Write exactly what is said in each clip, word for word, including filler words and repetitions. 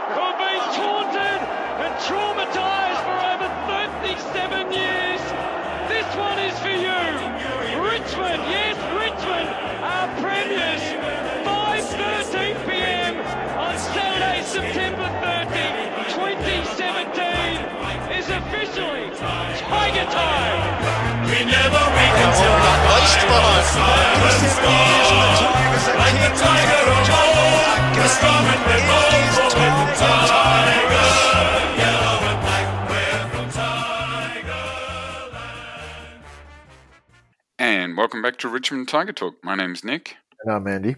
who have been taunted and traumatised for over thirty-seven years. This one is for you. Richmond, yes, Richmond are premiers. five thirteen p.m. on Saturday, September thirtieth, twenty seventeen is officially Tiger Time. We never reconcile. Like the tiger of old, the strong and the bold, from Tiger, yellow and black, we're from Tigerland. And welcome back to Richmond Tiger Talk. My name's Nick. And I'm Andy.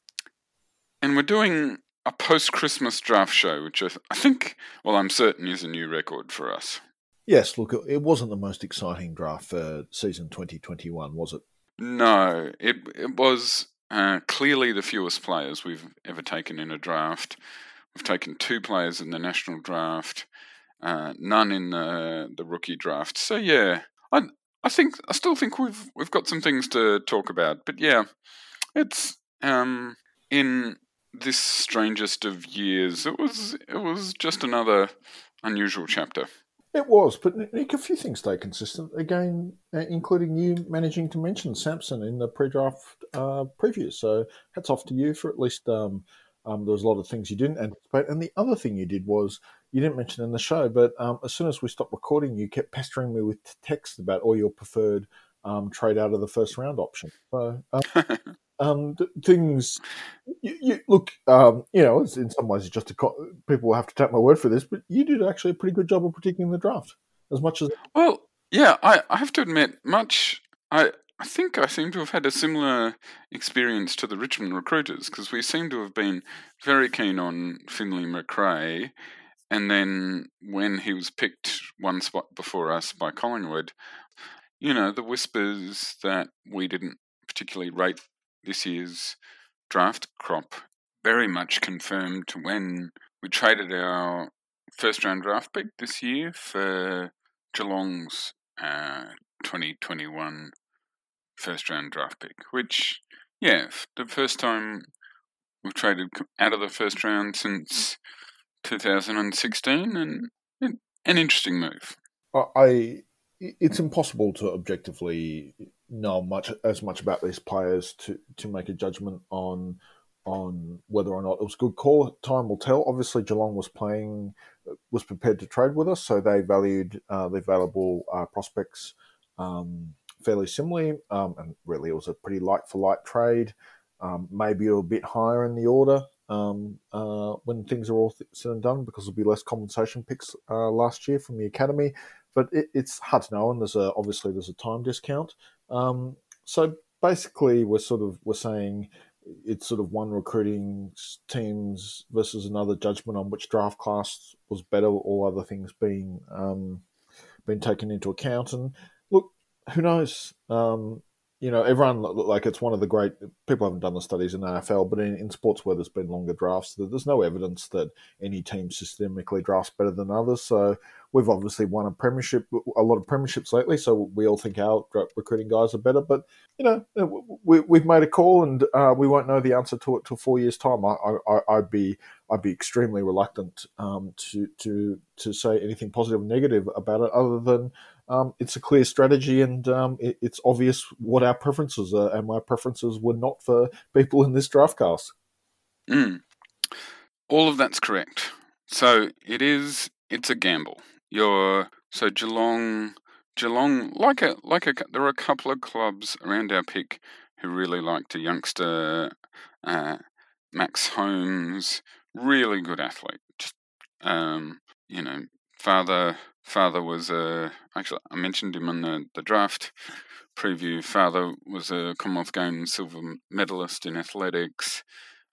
And we're doing a post-Christmas draft show, which I think, well, I'm certain is a new record for us. Yes, look, it wasn't the most exciting draft for season twenty twenty-one, was it? No, it it was uh, clearly the fewest players we've ever taken in a draft. We've taken two players in the national draft, uh, none in the the rookie draft. So yeah, I I think I still think we've we've got some things to talk about. But yeah, it's um in this strangest of years, it was it was just another unusual chapter. It was, but Nick, a few things stay consistent. Again, uh, including you managing to mention Samson in the pre-draft uh, preview. So hats off to you for at least um, um, there was a lot of things you didn't anticipate. And the other thing you did was, you didn't mention in the show, but um, as soon as we stopped recording, you kept pestering me with text about all your preferred um, trade out of the first round option. So um, um, th- things, you, you look, um, you know, it's, in some ways, it's just a co- people will have to take my word for this, but you did actually a pretty good job of predicting the draft, as much as. Well, yeah, I, I have to admit, much. I I think I seem to have had a similar experience to the Richmond recruiters, because we seem to have been very keen on Finlay Macrae, and then when he was picked one spot before us by Collingwood, you know, the whispers that we didn't particularly rate this year's draft crop very much confirmed when we traded our first round draft pick this year for Geelong's uh, twenty twenty-one first round draft pick, which, yeah, the first time we've traded out of the first round since two thousand sixteen, and an interesting move. I it's impossible to objectively know much as much about these players to, to make a judgment on on whether or not it was a good call. Time will tell. Obviously, Geelong was playing was prepared to trade with us, so they valued uh, the available uh, prospects um, fairly similarly, um, and really it was a pretty like for like trade. Um, maybe a bit higher in the order um, uh, when things are all said and done, because there'll be less compensation picks uh, last year from the academy. But it, it's hard to know, and there's a obviously there's a time discount. Um, so basically, we're sort of we're saying it's sort of one recruiting teams versus another judgment on which draft class was better, all other things being um, being taken into account. And look, who knows? Um, you know, everyone, like, it's one of the great, people haven't done the studies in the N F L, but in, in sports where there's been longer drafts, there's no evidence that any team systemically drafts better than others. So we've obviously won a premiership, a lot of premierships lately, so we all think our recruiting guys are better. But, you know, we, we've made a call, and uh, we won't know the answer to it till four years' time. I, I, I'd be I'd be extremely reluctant um, to to to say anything positive or negative about it, other than um, it's a clear strategy, and um, it, it's obvious what our preferences are, and my preferences were not for people in this draft class. Mm. All of that's correct. So it is. It's a gamble. You're so Geelong. Geelong, like a like a. There are a couple of clubs around our pick who really liked a youngster, uh, Max Holmes, really good athlete. Just, um, you know, father. Father was a. Actually, I mentioned him in the, the draft preview. Father was a Commonwealth Games silver medalist in athletics.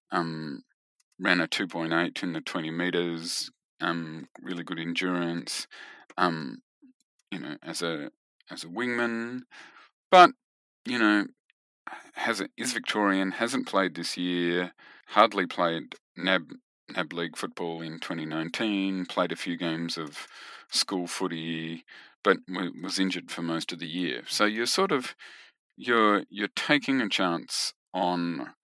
Um, ran a two point eight in the twenty metres. Um, really good endurance. Um, you know, as a as a wingman, but you know, has a, is Victorian. Hasn't played this year. Hardly played N A B N A B League football in twenty nineteen. Played a few games of school footy, but was injured for most of the year. So you're sort of you're you're taking a chance on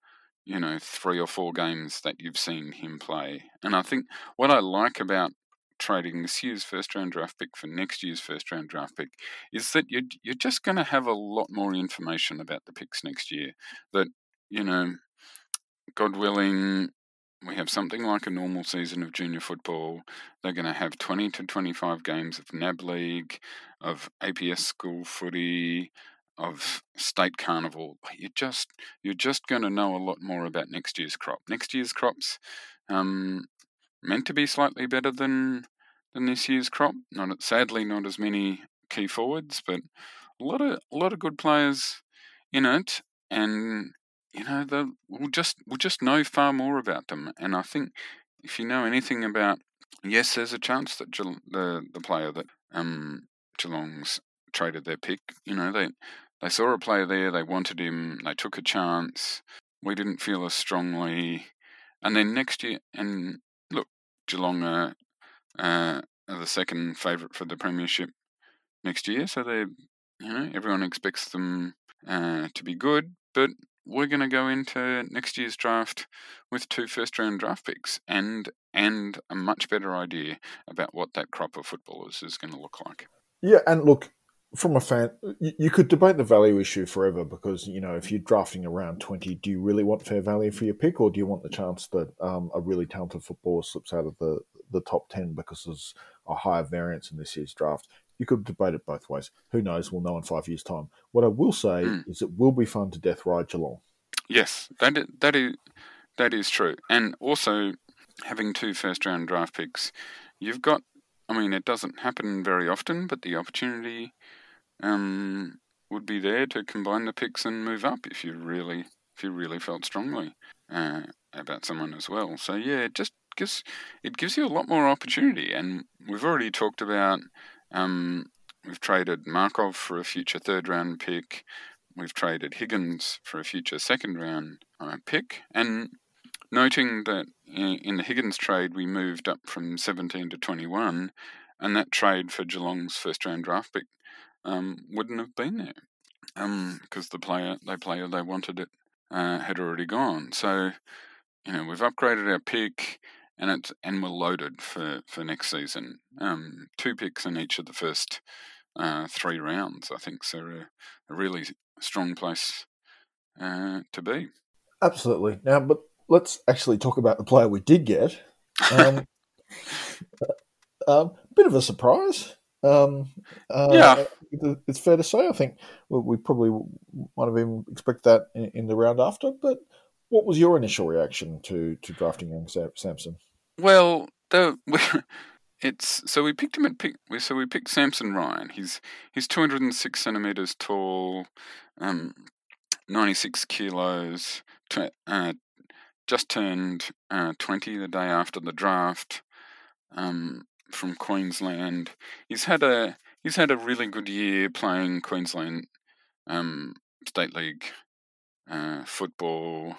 you know, three or four games that you've seen him play. And I think what I like about trading this year's first round draft pick for next year's first round draft pick is that you're, you're just going to have a lot more information about the picks next year. That, you know, God willing, we have something like a normal season of junior football. They're going to have twenty to twenty-five games of N A B League, of A P S school footy, of state carnival. You're just you're just going to know a lot more about next year's crop. Next year's crop's um, meant to be slightly better than than this year's crop. Not sadly, not as many key forwards, but a lot of a lot of good players in it, and you know, the, we'll just we'll just know far more about them. And I think if you know anything about, yes, there's a chance that Geelong, the the player that um, Geelong's traded their pick, you know, they they saw a player there, they wanted him, they took a chance. We didn't feel as strongly, and then next year, and look, Geelong are, uh, are the second favourite for the premiership next year, so they, you know, everyone expects them uh, to be good, but we're going to go into next year's draft with two first-round draft picks and and a much better idea about what that crop of footballers is going to look like. Yeah, and look, from a fan, you, you could debate the value issue forever because, you know, if you're drafting around twenty, do you really want fair value for your pick, or do you want the chance that um, a really talented footballer slips out of the, the top ten because there's a higher variance in this year's draft? You could debate it both ways. Who knows? We'll know in five years' time. What I will say mm. is it will be fun to death ride Geelong. Yes, that is, that is that is true. And also, having two first-round draft picks, you've got, I mean, it doesn't happen very often, but the opportunity um, would be there to combine the picks and move up if you really if you really felt strongly uh, about someone as well. So, yeah, it just gives, it gives you a lot more opportunity. And we've already talked about... Um, we've traded Markov for a future third-round pick. We've traded Higgins for a future second-round uh, pick. And noting that in, in the Higgins trade, we moved up from seventeen to twenty-one, and that trade for Geelong's first-round draft pick um, wouldn't have been there because um, the player, the player they wanted it uh, had already gone. So, you know, we've upgraded our pick. And it's and we're loaded for, for next season. Um, two picks in each of the first uh, three rounds, I think, so a, a really strong place uh, to be. Absolutely. Now, but let's actually talk about the player we did get. Um, um, bit of a surprise. Um, uh, yeah, it's fair to say. I think we, we probably might have even expected that in, in the round after, but. What was your initial reaction to, to drafting young Samson? Well, the, it's so we picked him at pick. So we picked Samson Ryan. He's he's two hundred six centimeters tall, um, ninety-six kilos. Tw- uh, just turned uh, twenty the day after the draft. Um, from Queensland. He's had a he's had a really good year playing Queensland um, State League uh, football.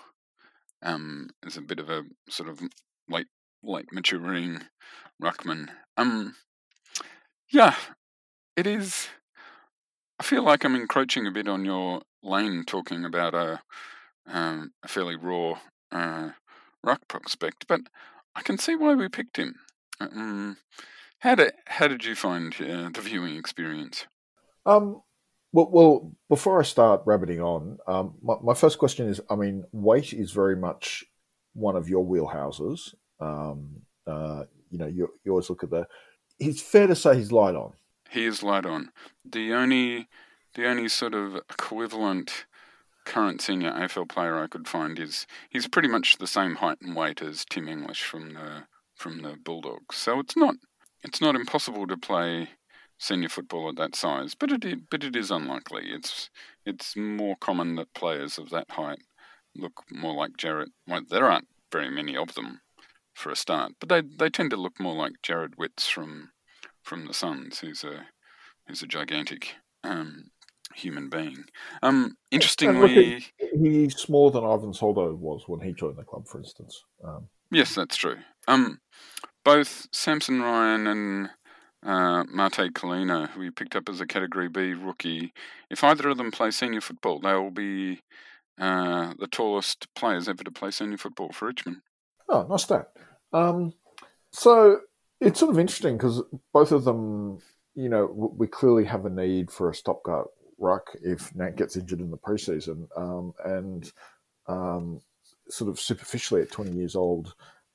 Um, is a bit of a sort of late, late maturing ruckman. Um, yeah, it is. I feel like I'm encroaching a bit on your lane, talking about a, um, a fairly raw uh, ruck prospect, but I can see why we picked him. Um, how did how did you find uh, the viewing experience? Um. Well, well, before I start rabbiting on, um, my, my first question is, I mean, weight is very much one of your wheelhouses. Um, uh, you know, you, you always look at the... It's fair to say he's light on. He is light on. The only, the only sort of equivalent current senior A F L player I could find is he's pretty much the same height and weight as Tim English from the from the Bulldogs. So it's not it's not impossible to play senior football at that size, but it is, but it is unlikely. It's it's more common that players of that height look more like Jared. Well, there aren't very many of them for a start, but they they tend to look more like Jared Witts from from the Suns, who's a who's a gigantic um, human being. Um, interestingly, he's smaller than Ivan Soldo was when he joined the club, for instance. Um, yes, that's true. Um, both Samson Ryan and Uh, Mate Colina, who we picked up as a Category B rookie, if either of them play senior football, they will be uh, the tallest players ever to play senior football for Richmond. Oh, nice stat. Um, so it's sort of interesting because both of them, you know, we clearly have a need for a stopgap ruck if Nat gets injured in the preseason, um, and um, sort of superficially at twenty years old,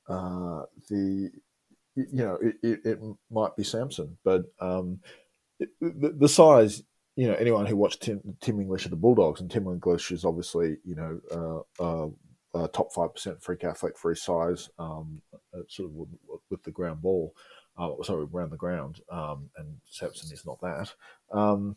uh, the you know it, it, it might be Samson, but um, it, the, the size. You know, anyone who watched Tim, Tim English at the Bulldogs, and Tim English is obviously, you know, uh, uh, uh, top five percent freak athlete for his size, um, sort of with, with the ground ball, uh, sorry, around the ground, um, and Samson is not that. Um,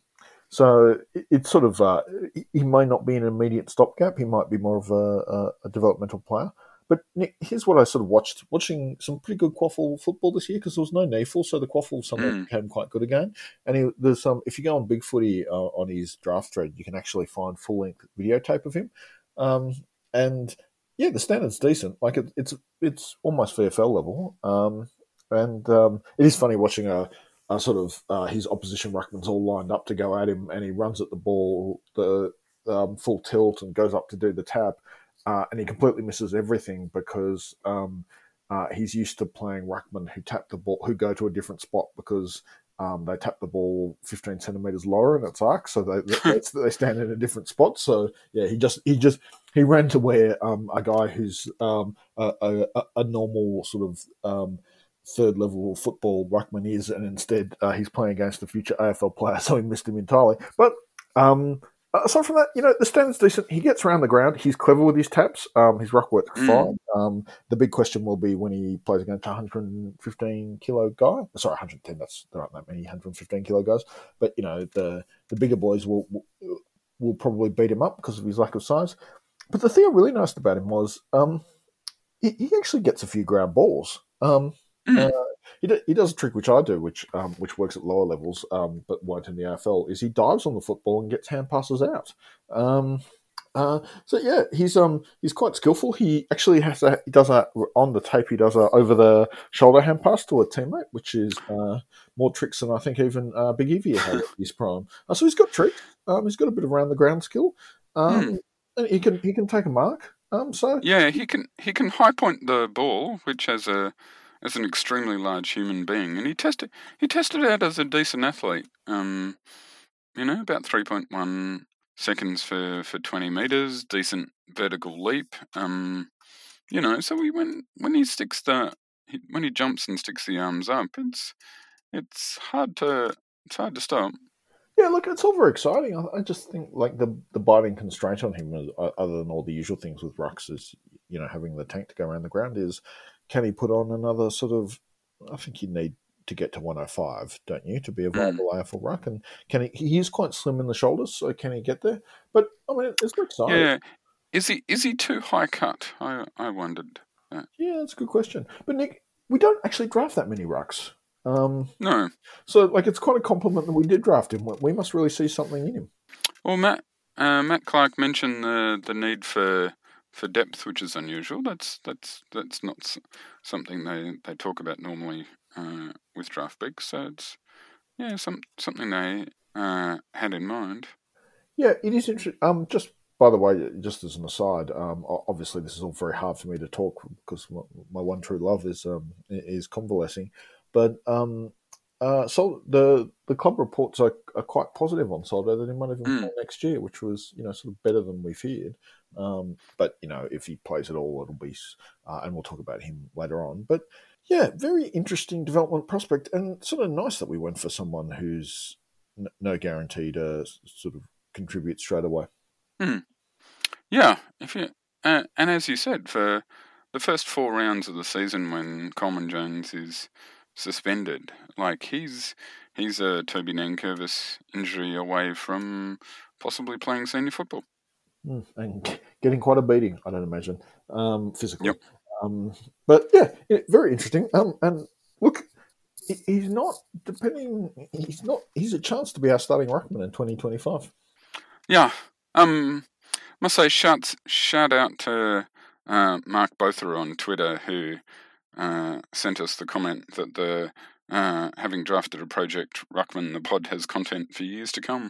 so it, it's sort of, uh, he may not be an immediate stopgap, he might be more of a, a, a developmental player. But Nick, here's what I sort of watched, watching some pretty good Quaffle football this year because there was no Neefel, so the Quaffle suddenly Mm. became quite good again. And he, there's some, if you go on Big Footy uh, on his draft thread, you can actually find full length videotape of him. Um, and yeah, the standard's decent. Like it, it's it's almost V F L level. Um, and um, it is funny watching a, a sort of uh, his opposition ruckmans all lined up to go at him, and he runs at the ball the um, full tilt and goes up to do the tap. Uh, and he completely misses everything because um, uh, he's used to playing ruckmen who tap the ball, who go to a different spot because um, they tap the ball fifteen centimeters lower in its arc, so they they, they stand in a different spot. So yeah, he just he just he ran to where um, a guy who's um, a, a, a normal sort of um, third level football ruckman is, and instead uh, he's playing against a future A F L player, so he missed him entirely. But um, aside from that, you know, the standard's decent. He gets around the ground. He's clever with his taps. Um, his ruck works Mm. fine. Um, the big question will be when he plays against a one hundred fifteen kilo guy. Sorry, one hundred ten. That's there aren't that many one hundred fifteen kilo guys. But you know, the the bigger boys will will, will probably beat him up because of his lack of size. But the thing I really noticed about him was um, he, he actually gets a few ground balls. Um, Mm. uh, he, do, he does a trick which I do, which um, which works at lower levels, um, but won't in the A F L. Is he dives on the football and gets hand passes out. Um, uh, so yeah, he's um he's quite skillful. He actually has a he does a on the tape. He does a over the shoulder hand pass to a teammate, which is uh, more tricks than I think even uh, Big Evie had at his prime. Uh, so he's got tricks. Um, he's got a bit of round the ground skill. Um, Mm. and he can he can take a mark. Um, so Yeah, he can he can high point the ball, which as a as an extremely large human being, and he tested he tested out as a decent athlete. Um, you know, about three point one seconds for, for twenty meters, decent vertical leap. Um, you know, so we, when when he sticks the he, when he jumps and sticks the arms up, it's it's hard to it's hard to stop. yeah, look, it's all very exciting. I, I just think like the the biting constraint on him, is, uh, other than all the usual things with rucks, is you know having the tank to go around the ground. Is can he put on another sort of? I think you need to get to one oh five, don't you, to be a Mm. viable A F L ruck? And can he? He is quite slim in the shoulders, so can he get there? But I mean, it's very exciting. Yeah, is he is he too high cut? I I wondered. That. Yeah, that's a good question. But Nick, we don't actually draft that many rucks. Um, No, so like it's quite a compliment that we did draft him. We must really see something in him. well, Matt uh, Matt Clark mentioned the the need for for depth, which is unusual. That's that's that's not s- something they, they talk about normally uh, with draft picks. So it's yeah, some something they uh, had in mind. Yeah, it is interesting. Um, just by the way, just as an aside, um, o- obviously this is all very hard for me to talk because my, my one true love is um is convalescing, but um, uh, so the the club reports are, are quite positive on Soldo that he might even Mm. play next year, which was you know sort of better than we feared. Um, but you know if he plays at all, it'll be, s- uh, and we'll talk about him later on. But yeah, very interesting development prospect, and sort of nice that we went for someone who's n- no guarantee to s- sort of contribute straight away. Mm. Yeah, if you uh, and as you said, for the first four rounds of the season, when Coleman Jones is suspended, like he's he's a Toby Nankervis injury away from possibly playing senior football. Mm, and g- getting quite a beating, I don't imagine, um, physically. Yep. Um, but yeah, it, very interesting. Um, and look, he- he's not depending. He's not. He's a chance to be our starting ruckman in twenty twenty-five. Yeah. Um. Must say, shout shout out to uh, Mark Bother on Twitter, who uh, sent us the comment that the uh, having drafted a project Ruckman, the pod has content for years to come.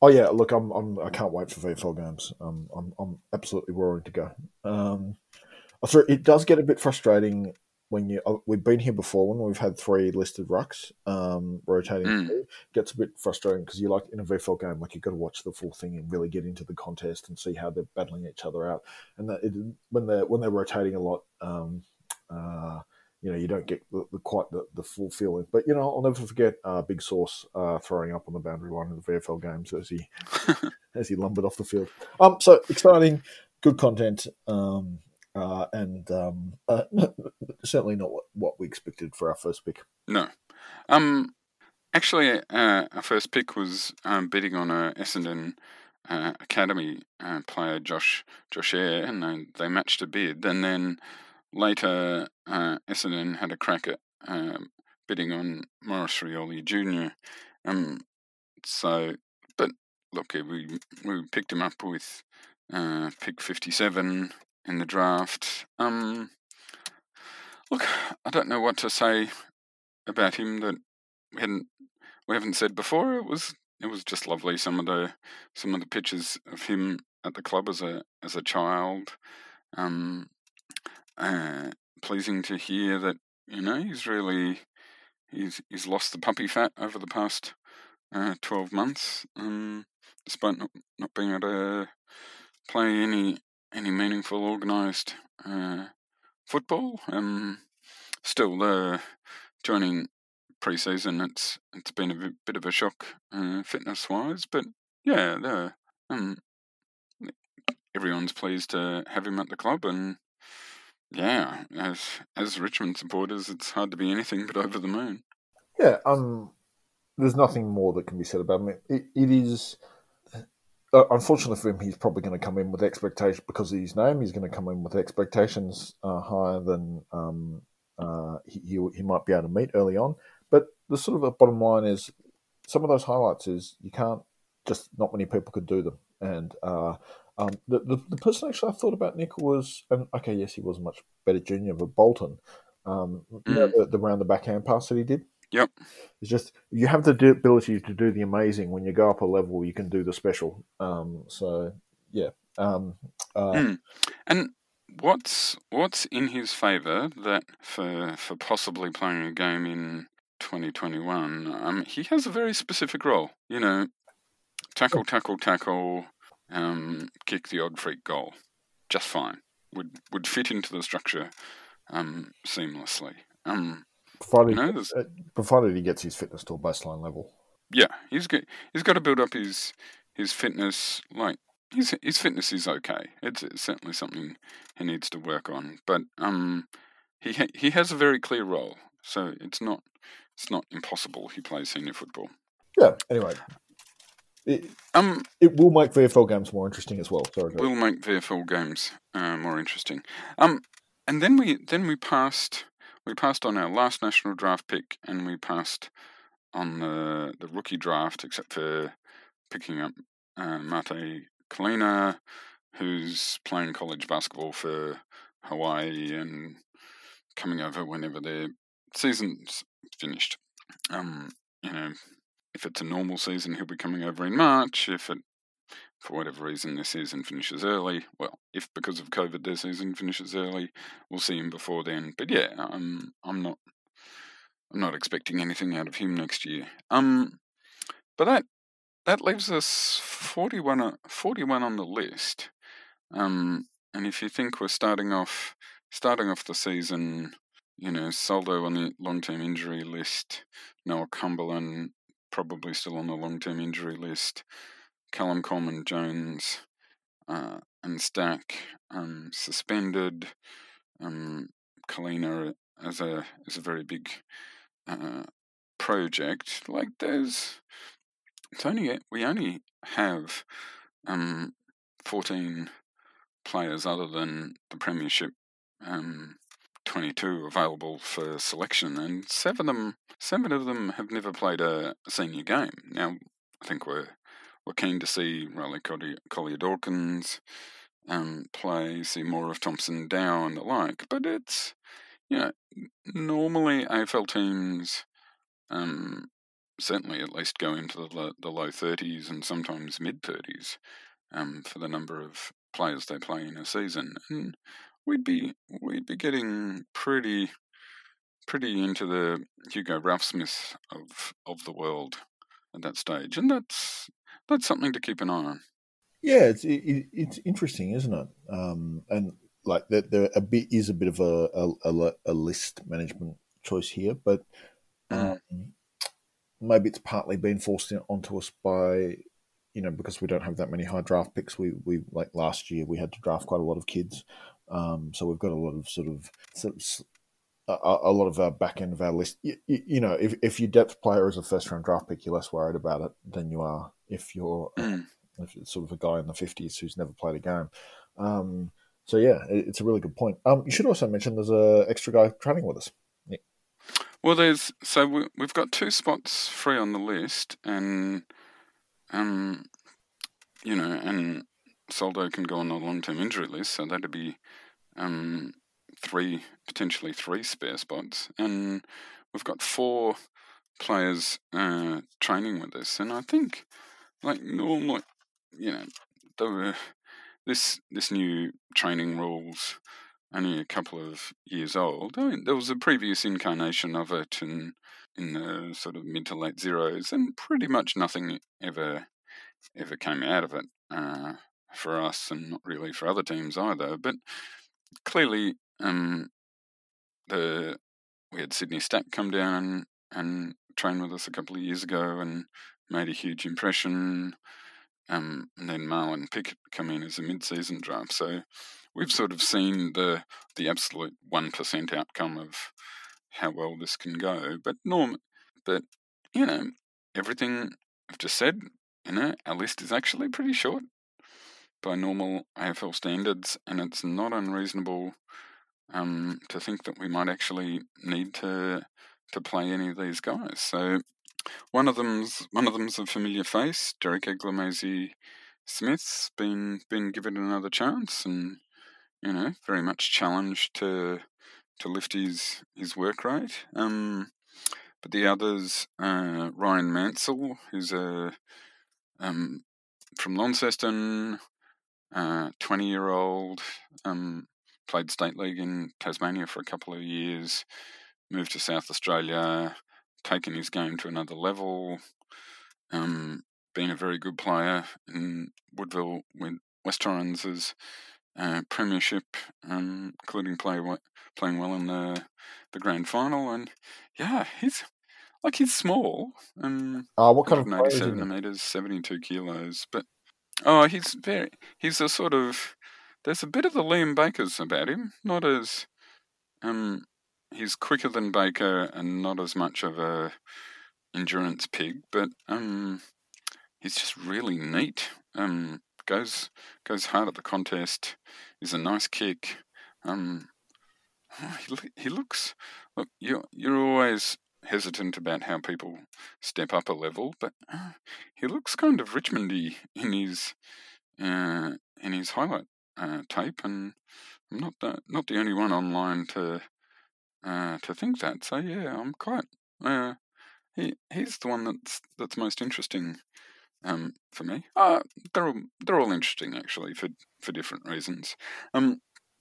Oh yeah, look, I'm, I'm I can't wait for V F L games. Um, I'm I'm absolutely roaring to go. Um, I thought it does get a bit frustrating when you uh, we've been here before when we've had three listed rucks um, rotating Mm. through. It gets a bit frustrating because you like in a V F L game, like you've got to watch the full thing and really get into the contest and see how they're battling each other out. And that it, when they're when they're rotating a lot, um, uh, you know, you don't get the, the quite the, the full feeling. But you know, I'll never forget uh, Big Sauce uh, throwing up on the boundary line in the V F L games as he as he lumbered off the field. Um, so exciting, good content. Um, uh, and um, uh, certainly not what, what we expected for our first pick. No. Um. Actually, uh, our first pick was um, bidding on a Essendon uh, Academy uh, player, Josh Josh Eyre, and they, they matched a bid. And then later, uh, Essendon had a crack at um, bidding on Morris Rioli Junior Um. So, but look, we we picked him up with uh, pick fifty-seven in the draft. Um. Look, I don't know what to say about him that we hadn't we haven't said before. It was it was just lovely. Some of the some of the pictures of him at the club as a as a child. Um, uh, pleasing to hear that you know he's really he's he's lost the puppy fat over the past uh, twelve months. Um, despite not, not being able to play any any meaningful organised uh, football. Um, still, uh, joining pre-season, it's it's been a bit, bit of a shock uh, fitness-wise, but yeah, the, um, everyone's pleased to have him at the club, and yeah, as as Richmond supporters, it's hard to be anything but over the moon. Yeah, um, there's nothing more that can be said about him. It, it is. Uh, unfortunately for him, he's probably going to come in with expectations because of his name. He's going to come in with expectations uh, higher than um, uh, he, he he might be able to meet early on. But the sort of a bottom line is, some of those highlights is you can't just not many people could do them. And uh, um, the, the the person actually I thought about Nick was, and okay, yes, he was a much better junior, but Bolton, um, you know, Mm. the, the round the backhand pass that he did. Yep. It's just you have the d- ability to do the amazing. When you go up a level, you can do the special. Um, so yeah, um, uh, Mm. And what's what's in his favour that for for possibly playing a game in twenty twenty-one, um, he has a very specific role. You know, tackle, tackle, tackle, um, kick the odd freak goal, just fine. Would would fit into the structure um, seamlessly. Um, provided you know, there's, uh, provided he gets his fitness to a baseline level. yeah, he's got he's got to build up his his fitness. Like his his fitness is okay. It's, it's certainly something he needs to work on. But um, he ha- he has a very clear role, so it's not it's not impossible he plays senior football. Yeah. Anyway, it Um, it will make V F L games more interesting as well. Sorry, will make V F L games uh, more interesting. Um, and then we then we passed we passed on our last national draft pick, and we passed on the the rookie draft, except for picking up uh, Mate Kalina, who's playing college basketball for Hawaii and coming over whenever their season's finished. Um, you know, if it's a normal season, he'll be coming over in March. If it for whatever reason their season finishes early, well, if because of COVID their season finishes early, we'll see him before then. But yeah, I'm I'm not I'm not expecting anything out of him next year. Um, but that that leaves us forty-one o- forty-one on the list. Um, and if you think we're starting off starting off the season, you know, Soldo on the long-term injury list, Noah Cumberland probably still on the long-term injury list, Callum Coleman Jones uh, and Stack um, suspended. Um, Kalina as a as a very big uh, project. Like there's, it's only we only have um, fourteen players other than the Premiership um, twenty-two available for selection, and seven of them seven of them have never played a senior game. Now I think we're we're keen to see Riley Collier Dawkins um, play, see more of Thompson Dow and the like, but it's, you know, normally A F L teams um, certainly at least go into the lo- the low thirties and sometimes mid thirties um, for the number of players they play in a season, and we'd be we'd be getting pretty pretty into the Hugo Ralphsmith of of the world at that stage, and that's that's something to keep an eye on. Yeah, it's it, it's interesting, isn't it? Um, and like there, there a bit is a bit of a a, a, a list management choice here, but um, Mm. maybe it's partly been forced in, onto us by, you know, because we don't have that many high draft picks. We we like last year we had to draft quite a lot of kids, um, so we've got a lot of sort of, sort of a, a lot of our back end of our list. You, you, you know, if if your depth player is a first round draft pick, you're less worried about it than you are if you're uh, Mm. if it's sort of a guy in the fifties who's never played a game. Um, so yeah, it, it's a really good point. Um, you should also mention there's a extra guy training with us. Yeah. Well, there's so we, we've got two spots free on the list, and um, you know, and Soldo can go on a long-term injury list, so that'd be um three potentially three spare spots, and we've got four players uh, training with us, and I think like normally, you know, the this this new training rules only a couple of years old. I mean, there was a previous incarnation of it in in the sort of mid to late zeros, and pretty much nothing ever ever came out of it uh, for us, and not really for other teams either. But clearly, um, the we had Sydney Stack come down and train with us a couple of years ago and made a huge impression. Um, and then Marlon Pickett come in as a mid-season draft. So we've sort of seen the the absolute one percent outcome of how well this can go. But norm, but you know, everything I've just said, you know, our list is actually pretty short by normal A F L standards, and it's not unreasonable um, to think that we might actually need to to play any of these guys. So one of them's one of them's a familiar face, Derek Eglamazzi Smith's been been given another chance, and you know, very much challenged to to lift his his work rate. Um, but the others, uh, Ryan Mansell, who's a um, from Launceston, uh, twenty year old, um, played state league in Tasmania for a couple of years, moved to South Australia, taken his game to another level, um, been a very good player in Woodville with West Torrens' uh, premiership, um, including play, playing well in the the grand final. And yeah, he's like he's small, um, Uh, what kind of player is he? one hundred eighty centimeters, seventy-two kilos, but oh, he's very he's a sort of there's a bit of the Liam Bakers about him, not as um he's quicker than Baker and not as much of a endurance pig, but um he's just really neat. Um goes goes hard at the contest. Is a nice kick. Um he, he looks look you you're always hesitant about how people step up a level, but uh, he looks kind of Richmondy in his uh, in his highlight uh, tape, and I'm not the not the only one online to uh, to think that. So yeah, I'm quite. Uh, he he's the one that's that's most interesting um, for me. Uh, they're all, they're all interesting actually for for different reasons. Um,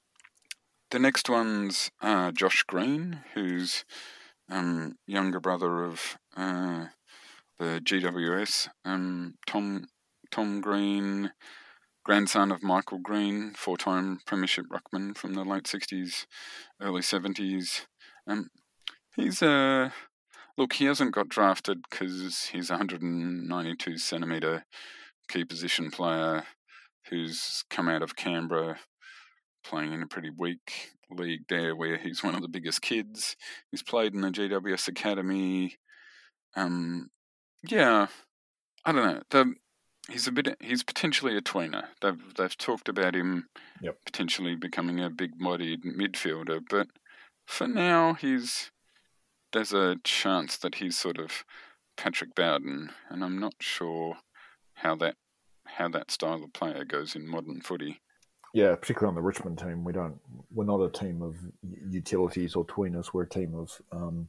the next one's uh, Josh Green, who's um, younger brother of uh, the G W S um, Tom Tom Green, grandson of Michael Green, four-time premiership ruckman from the late sixties, early seventies. Um, he's a uh, look. He hasn't got drafted because he's a one hundred ninety-two centimeter key position player who's come out of Canberra, playing in a pretty weak league there, where he's one of the biggest kids. He's played in the G W S academy. Um, yeah, I don't know. The, he's a bit. He's potentially a tweener. They've they've talked about him Yep. potentially becoming a big-bodied midfielder, but for now, he's there's a chance that he's sort of Patrick Bowden, and I'm not sure how that how that style of player goes in modern footy. Yeah, particularly on the Richmond team, we don't. We're not a team of utilities or tweeners. We're a team of um,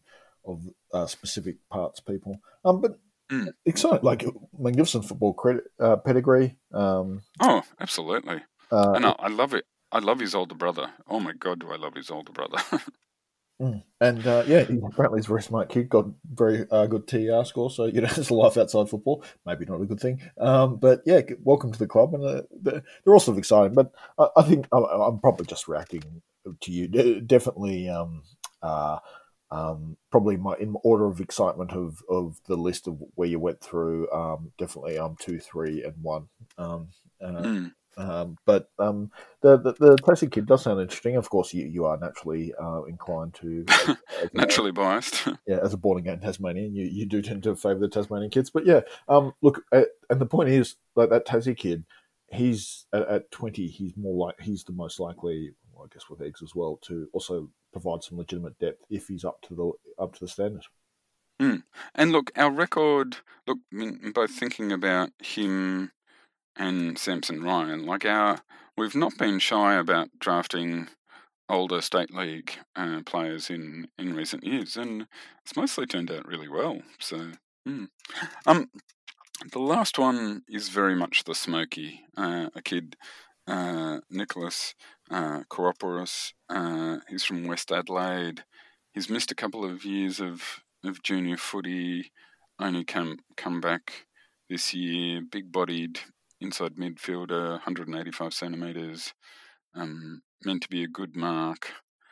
of uh, specific parts people. Um, but Mm. exciting, like magnificent football credit, uh, pedigree. Um, Oh, absolutely. uh, And I, I love it. I love his older brother. Oh my God, do I love his older brother? Mm. And uh, yeah, he, apparently he's a very smart kid, got very uh, good T E R score. So, you know, there's a life outside football. Maybe not a good thing. Um, but yeah, g- welcome to the club. And uh, they're they're all sort of exciting. But I, I think I, I'm probably just reacting to you. De- definitely, um, uh, um, probably my in order of excitement of, of the list of where you went through. Um, definitely, um, two, three, and one. Um, uh, Mm. um, but um, the, the the Tassie kid does sound interesting. Of course, you, you are naturally uh, inclined to, as, as a, Naturally biased. yeah, as a born again Tasmanian, you, you do tend to favour the Tasmanian kids. But yeah, um, look, uh, and the point is, like that Tassie kid, he's at, at twenty, he's more like he's the most likely, well, I guess, with eggs as well, to also provide some legitimate depth if he's up to the up to the standard. Mm. And look, our record, look, in both thinking about him and Samson Ryan, like our, we've not been shy about drafting older state league uh, players in, in recent years, and it's mostly turned out really well. So, mm. um, the last one is very much the smoky. Uh, a kid, uh, Nicholas uh, Koroporos. Uh, he's from West Adelaide. He's missed a couple of years of, of junior footy. Only come come back this year. Big-bodied inside midfielder, one hundred eighty-five centimetres. Um, meant to be a good mark.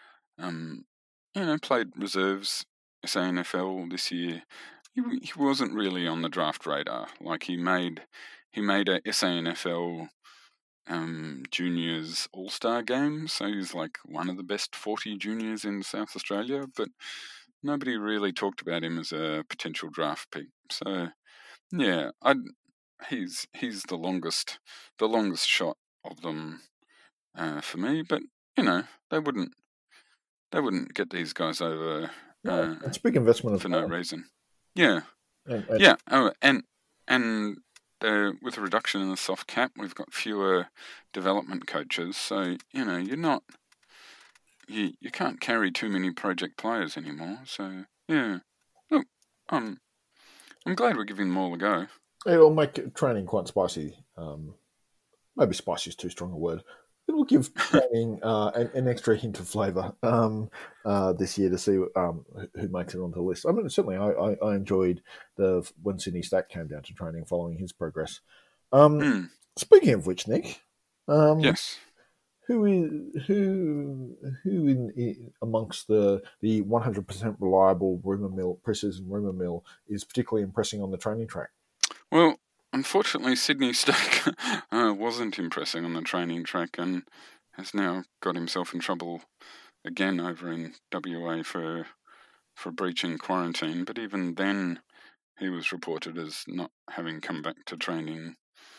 Um, you know, played reserves S A N F L this year. He, he wasn't really on the draft radar. Like he made he made a S A N F L um, juniors All Star game, so he's like one of the best forty juniors in South Australia. But nobody really talked about him as a potential draft pick. So yeah, I he's he's the longest the longest shot of them uh, for me. But you know, they wouldn't they wouldn't get these guys over uh, No, it's a big investment for of no time. reason. Yeah, And, and yeah. Oh, and and the, with a reduction in the soft cap, we've got fewer development coaches. So you know, you're not you you can't carry too many project players anymore. So yeah, look, I'm I'm glad we're giving them all a go. it'll make training quite spicy. Um, maybe spicy is too strong a word. It will give training uh, an, an extra hint of flavour um, uh, this year to see um, who makes it onto the list. I mean, certainly I, I, I enjoyed the when Sydney Stack came down to training following his progress. Um, Mm, speaking of which, Nick, um, yes. who is who who in, in amongst the the one hundred percent reliable rumour mill precision rumour mill is particularly impressing on the training track? Well, unfortunately, Sydney Stack uh, wasn't impressing on the training track and has now got himself in trouble again over in W A for for breaching quarantine. But even then, he was reported as not having come back to training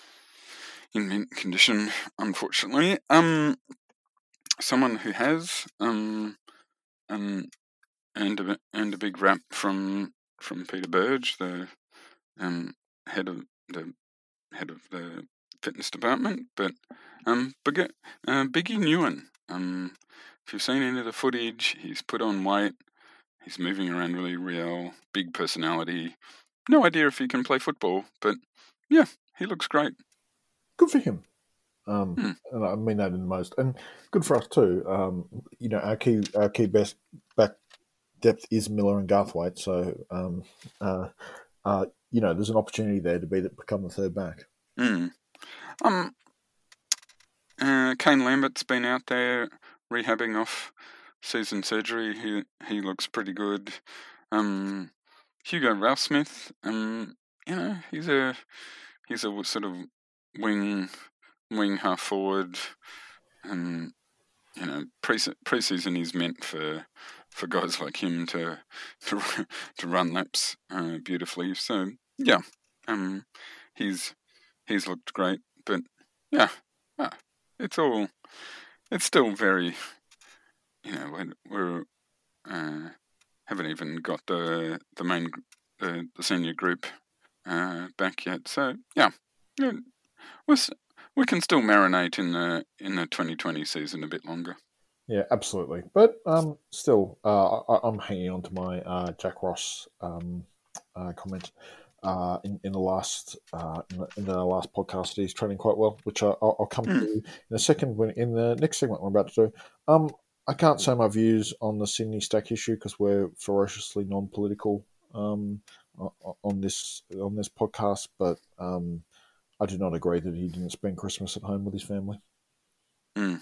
in mint condition. Unfortunately, um, someone who has um, um earned a earned a big rap from from Peter Burge, the um head of the head of the fitness department, but um, Big, uh, Biggie Newen. Um, if you've seen any of the footage, he's put on weight. He's moving around really real, big personality. No idea if he can play football, but yeah, he looks great. Good for him. Um, Hmm. and I mean that in the most, and good for us too. Um, you know, our key our key best back depth is Miller and Garthwaite, so um, uh, uh, you know, there's an opportunity there to be that become the third back. Hmm. Um, uh, Kane Lambert's been out there rehabbing off season surgery. He he looks pretty good. Um, Hugo Ralphsmith. Um, you know, he's a he's a sort of wing wing half forward, and you know pre preseason is meant for for guys like him to to to run laps uh, beautifully. So yeah, um, he's he's looked great, but yeah, uh, it's all it's still very you know we're, we're uh, haven't even got the the main the, the senior group uh, back yet. So yeah, we're, we can still marinate in the in the twenty twenty season a bit longer. Yeah, absolutely. But um, still, uh, I, I'm hanging on to my uh, Jack Ross um, uh, comment uh, in, in the last uh, in, the, in the last podcast. He's training quite well, which I, I'll, I'll come Hmm. to in a second. When in the next segment we're about to do, um, I can't say my views on the Sydney Stack issue because we're ferociously non-political um, o- on this on this podcast. But um, I do not agree that he didn't spend Christmas at home with his family. Hmm.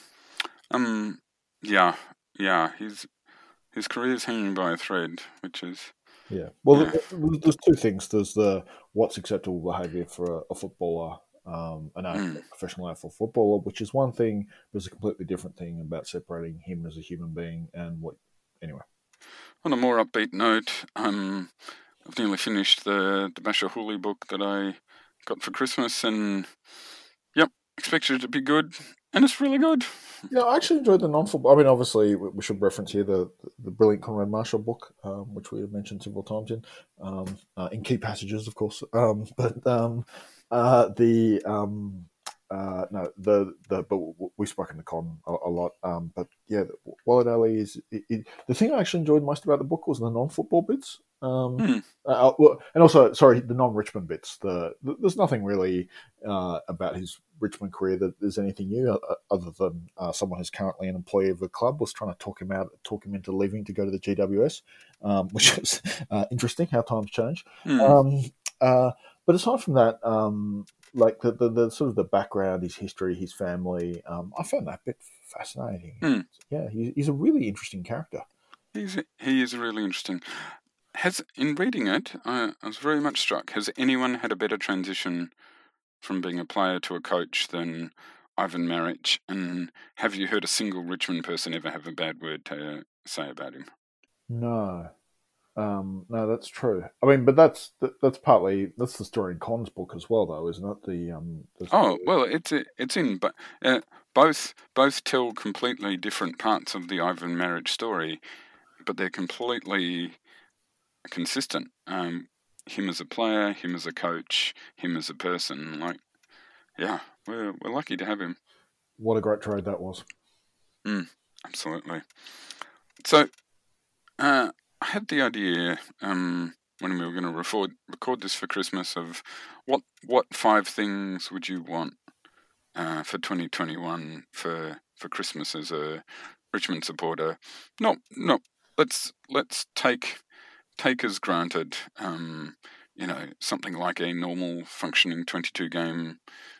Um. Yeah. Yeah. His his career's hanging by a thread, which is Yeah. Well, yeah. th- th- there's two things. There's the what's acceptable behaviour for a, a footballer, um, an A F Hmm. L professional A F L footballer, which is one thing. There's a completely different thing about separating him as a human being and what. Anyway. On a more upbeat note, um, I've nearly finished the the Basher Hooley book that I got for Christmas, and yep, expected it to be good, and it's really good. Yeah, I actually enjoyed the non-football. I mean, obviously, we we should reference here the the brilliant Conrad Marshall book, um, which we have mentioned several times in um, uh, in key passages, of course. Um, but um, uh, the um, uh, no, the the but we've spoken to Con a, a lot. Um, but yeah, Walid Ali is it, it, the thing I actually enjoyed most about the book was the non-football bits. Um, Hmm. uh, well, and also, sorry, the non-Richmond bits. The, the there's nothing really uh, about his Richmond career that there's anything new uh, other than uh, someone who's currently an employee of the club was trying to talk him out, talk him into leaving to go to the G W S, um, which is uh, interesting how times change. Hmm. Um, uh, but aside from that, um, like the, the, the sort of the background, his history, his family, um, I found that bit fascinating. Hmm. Yeah, he, he's a really interesting character. He's he is really interesting. Has in reading it, I, I was very much struck. Has anyone had a better transition from being a player to a coach than Ivan Maric? And have you heard a single Richmond person ever have a bad word to say about him? No. Um, no, that's true. I mean, but that's that, that's partly that's the story in Con's book as well, though, isn't it? The um, the Oh well, it's it's in, but uh, both both tell completely different parts of the Ivan Maric story, but they're completely consistent. Um, him as a player, him as a coach, him as a person. Like, yeah, we're we're lucky to have him. What a great trade that was. Mm, absolutely. So, uh, I had the idea um, when we were going to record record this for Christmas of what what five things would you want uh, for twenty twenty-one for for Christmas as a Richmond supporter? No, no. Let's let's take take as granted. Um, you know, something like a normal functioning twenty-two game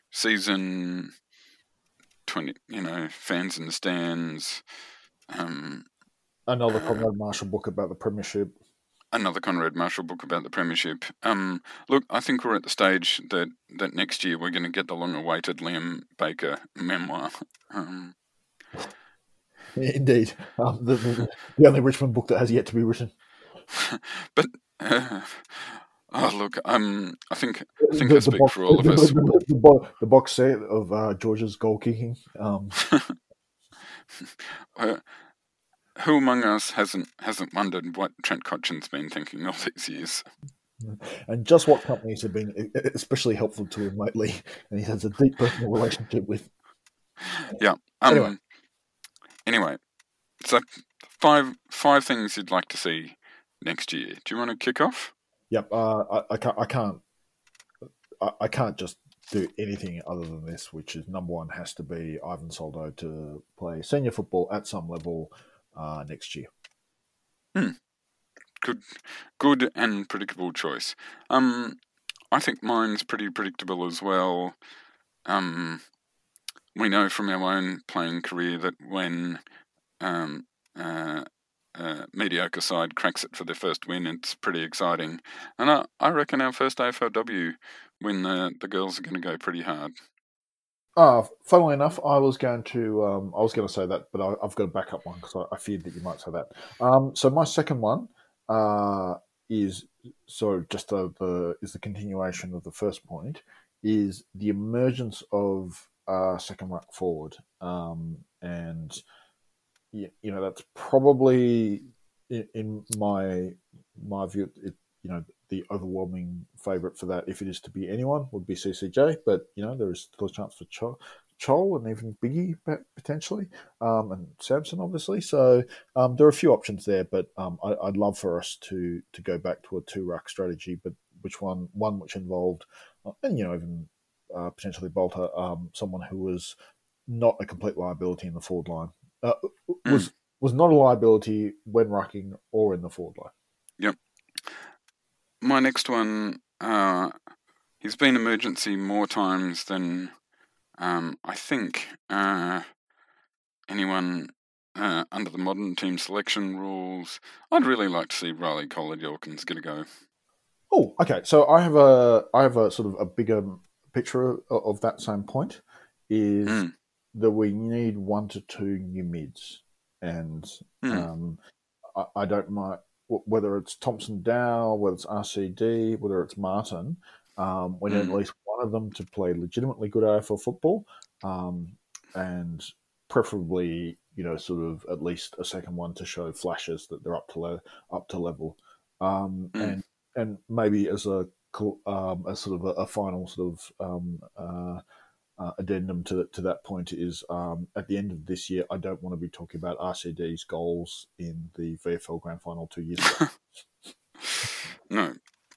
season. Twenty, you know, fans in the stands. Um, Another uh, Conrad Marshall book about the Premiership. another Conrad Marshall book about the Premiership. Um, look, I think we're at the stage that, that next year we're going to get the long-awaited Liam Baker memoir. Um, Indeed, um, the, the, the only Richmond book that has yet to be written. but uh, oh, look, um, I think I think The, I the, speak box, for all of the, us. the, the, bo- the box set of uh, George's goal kicking. Um, uh, who among us hasn't hasn't wondered what Trent Cotchin's been thinking all these years? and just what companies have been especially helpful to him lately, and he has a deep personal relationship with. Yeah. Um. Anyway. Anyway, so five five things you'd like to see next year. Do you want to kick off? Yep. Uh, I, I can't. I can't. I, I can't just do anything other than this, which is number one has to be Ivan Soldo to play senior football at some level uh, next year. Hmm. Good, good and predictable choice. Um, I think mine's pretty predictable as well. Um, we know from our own playing career that when um, uh, uh, mediocre side cracks it for their first win, it's pretty exciting. And I, I reckon our first A F L W win, the the girls are going to go pretty hard. Uh, funnily enough, I was going to um, I was going to say that, but I, I've got a backup one because I, I feared that you might say that. Um, so my second one uh, is so just the, the is the continuation of the first point is the emergence of uh, second ruck forward, um, and you, you know that's probably in, in my my view, it, you know, the overwhelming favourite for that, if it is to be anyone, would be C C J. But you know, there is still a chance for cho- Chol and even Biggie potentially, um, and Samson obviously. So um, there are a few options there, but um, I, I'd love for us to to go back to a two ruck strategy, but which one one which involved, uh, and you know even uh, potentially Bolter, um, someone who was not a complete liability in the forward line, uh, was Mm. was not a liability when rucking or in the forward line. Yep. My next one, uh, he's been emergency more times than um, I think uh, anyone uh, under the modern team selection rules. I'd really like to see Riley Collard-Yorkins get a go. Oh, okay. So I have a I have a sort of a bigger picture of, of that same point. Is Mm. that we need one to two new mids, and Mm. um, I, I don't mind whether it's Thompson Dow, whether it's R C D, whether it's Martin. Um, we need Mm. at least one of them to play legitimately good A F L football, um, and preferably, you know, sort of at least a second one to show flashes that they're up to le- up to level, um, Mm. and and maybe as a um, a sort of a, a final sort of um, uh, uh, addendum to to that point is um, at the end of this year, I don't want to be talking about R C D's goals in the V F L Grand Final two years ago. No.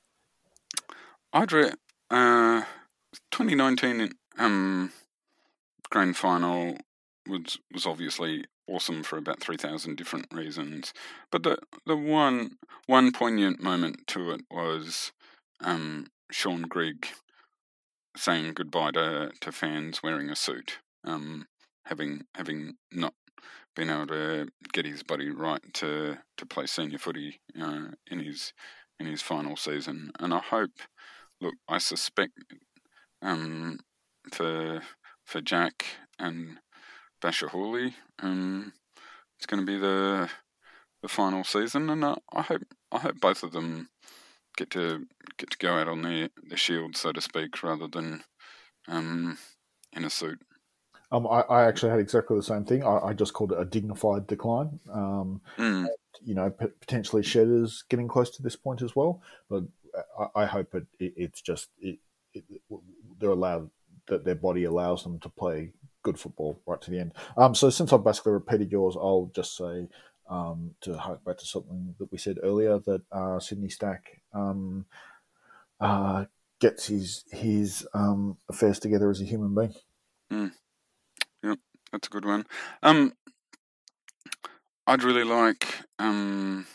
I'd re- uh, twenty nineteen um, Grand Final was was obviously awesome for about three thousand different reasons, but the the one one poignant moment to it was um, Sean Grigg saying goodbye to, to fans wearing a suit, um, having having not been able to get his body right to, to play senior footy uh, in his in his final season, and I hope. Look, I suspect um, for for Jack and Basher Hawley, um, it's going to be the the final season, and I, I hope I hope both of them get to get to go out on their, their shield, so to speak, rather than um, in a suit. Um, I, I actually had exactly the same thing. I, I just called it a dignified decline. Um, Mm. you know, p- potentially Shedders getting close to this point as well, but I, I hope it, it it's just it, it, they're allowed that their body allows them to play good football right to the end. Um, so since I've basically repeated yours, I'll just say um, to hark back to something that we said earlier that uh, Sydney Stack um, uh, gets his his um, affairs together as a human being. Mm. Yep, that's a good one. Um, I'd really like um,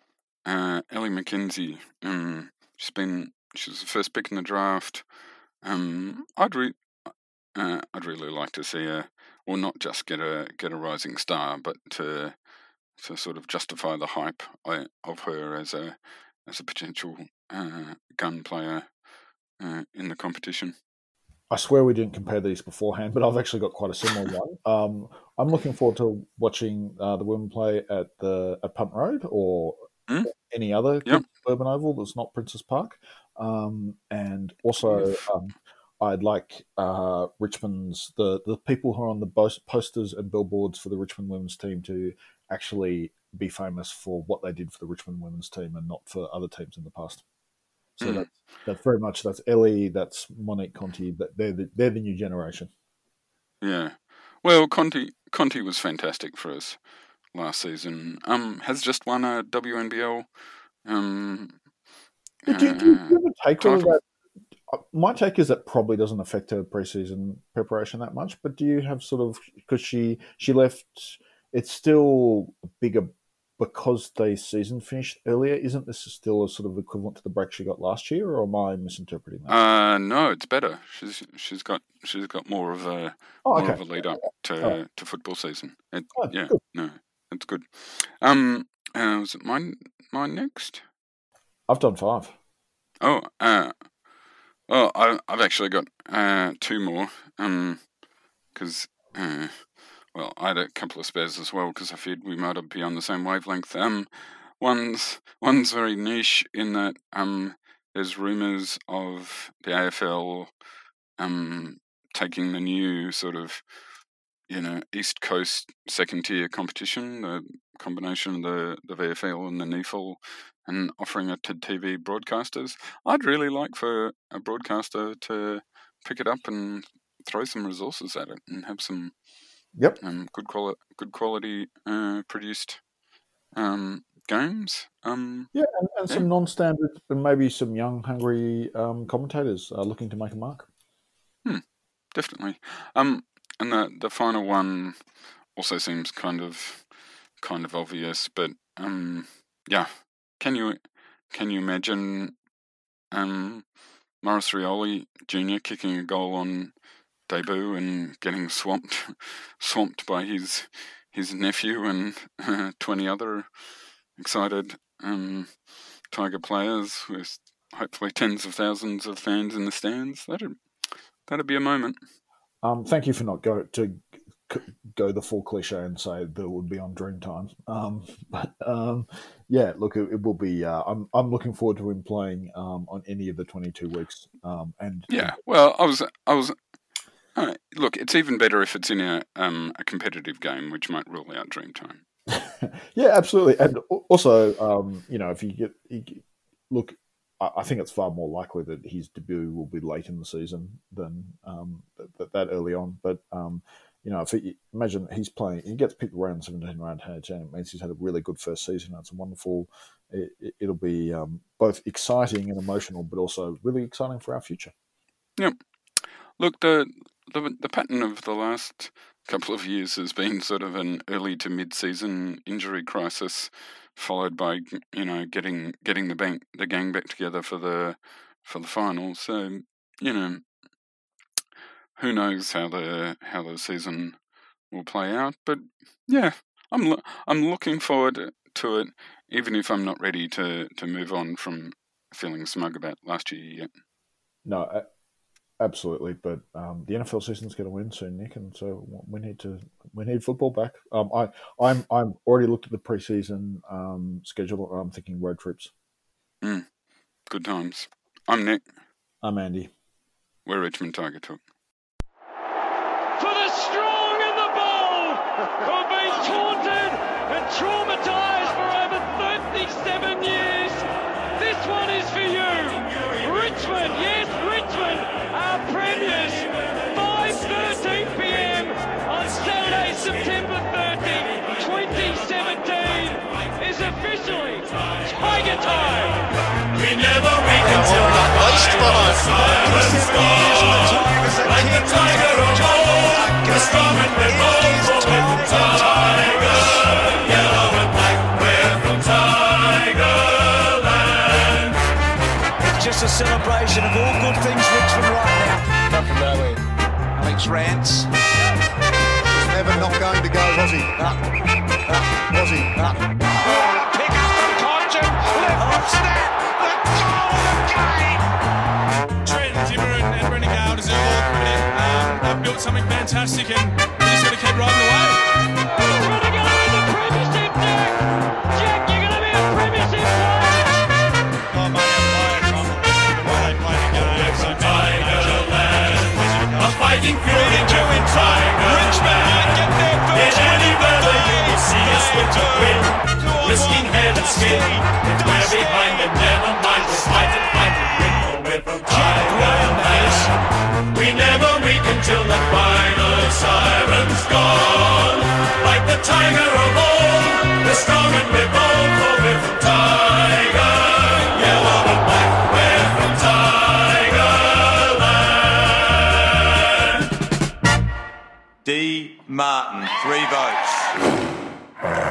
uh, Ellie McKenzie. Um, she's been she's the first pick in the draft. Um, I'd re- uh, I'd really like to see her, or not just get a get a rising star, but to to sort of justify the hype of her as a as a potential uh, gun player uh, in the competition. I swear we didn't compare these beforehand, but I've actually got quite a similar one. Um, I'm looking forward to watching uh, the women play at the at Punt Road or Mm? any other Yep. urban oval that's not Princess Park. Um, and also, um, I'd like uh, Richmond's the the people who are on the posters and billboards for the Richmond women's team to actually be famous for what they did for the Richmond women's team and not for other teams in the past. So Mm. that's that's very much that's Ellie, that's Monique Conti. That they're the, they're the new generation. Yeah, well, Conti Conti was fantastic for us last season. Um, has just won a W N B L. Um, do, do, do you have a take title. that? My take is that probably doesn't affect her preseason preparation that much. But do you have sort of because she she left? It's still bigger because the season finished earlier. Isn't this still a sort of equivalent to the break she got last year, or am I misinterpreting that? Uh, no, it's better. She's she's got she's got more of a oh, more okay. of a lead up to oh. to football season. It, oh, yeah, good. no, it's good. Um, uh, was it mine mine next? I've done five. Oh, uh, well, I, I've actually got uh two more. Um, because uh, well, I had a couple of spares as well because I feared we might be on the same wavelength. Um, one's one's very niche in that um, there's rumours of the A F L um taking the new sort of you know East Coast second tier competition, the combination of the the V F L and the N E F L, and offering it to T V broadcasters. I'd really like for a broadcaster to pick it up and throw some resources at it and have some Yep. um, good quality, good quality uh, produced um, games. Um, Yeah, and, and yeah. some non-standard, and maybe some young, hungry um, commentators uh, looking to make a mark. Hmm, definitely. Um, and the the final one also seems kind of kind of obvious, but um, yeah. Can you can you imagine um, Maurice Rioli Junior kicking a goal on debut and getting swamped swamped by his his nephew and uh, twenty other excited um, Tiger players with hopefully tens of thousands of fans in the stands? That'd that'd be a moment. Um, thank you for not go to go the full cliche and say that it would be on Dreamtime. Um, but um, yeah, look, it, it will be. Uh, I'm I'm looking forward to him playing um, on any of the twenty-two weeks. Um, and yeah, well, I was I was. Uh, look, it's even better if it's in a um, a competitive game, which might rule out Dreamtime. Yeah, absolutely. And also, um, you know, if you get, you get look, I, I think it's far more likely that his debut will be late in the season than um, that, that early on. But um, you know, if he, imagine he's playing, he gets picked around seventeen round H, and it means he's had a really good first season. It's a wonderful. It, it'll be um, both exciting and emotional, but also really exciting for our future. Yep. Look, the the the pattern of the last couple of years has been sort of an early to mid-season injury crisis, followed by you know getting getting the bank the gang back together for the for the final. So you know, who knows how the how the season will play out? But yeah, I'm lo- I'm looking forward to it, even if I'm not ready to to move on from feeling smug about last year yet. No. I, Absolutely, but um, the N F L season's going to win soon, Nick, and so we need to we need football back. Um, I I'm I'm already looked at the preseason um, schedule. I'm thinking road trips. Mm, good times. I'm Nick. I'm Andy. We're Richmond Tiger Talk. For the strong and the bold, who have been taunted and traumatised for over thirty-seven years, this one is for you, Richmond. Yes, Richmond. Our premiers, five thirteen p.m. on Saturday, September thirtieth, twenty seventeen, is officially Tiger Time. We never wake until the final siren's gone. Like the tiger of old, we're strong and we're bold, for we're from Tiger. Yellow and black, we're from Tigerland. It's just a celebration of all good things Richmond right now. Alex Rance. Never not going to go, was he? Was he? Pick up from Condon, left foot snap, the goal of the game. Trent, Timber and, and Brendan Gale deserve all credit. Um, they've built something fantastic and we're just going to keep riding the wave. Brendan Gale in the premiership, Jack. Jack, you're going to be a premiership player. Oh, mate, I'm playing from the way they play the game. So Tigerland, a fighting fury doing Tiger. Richmond might get their In first any weather you will see us with the wind. Two-on-one. Risking head and skin. If we're behind them, never mind. We'll fight and fight and win. For we're from Tigerland. We never weak until the final siren's gone. Like the tiger of old, we're strong and we're bold. For we're from Tiger. Yellow and black, we're from Tigerland. D. Martin, three votes.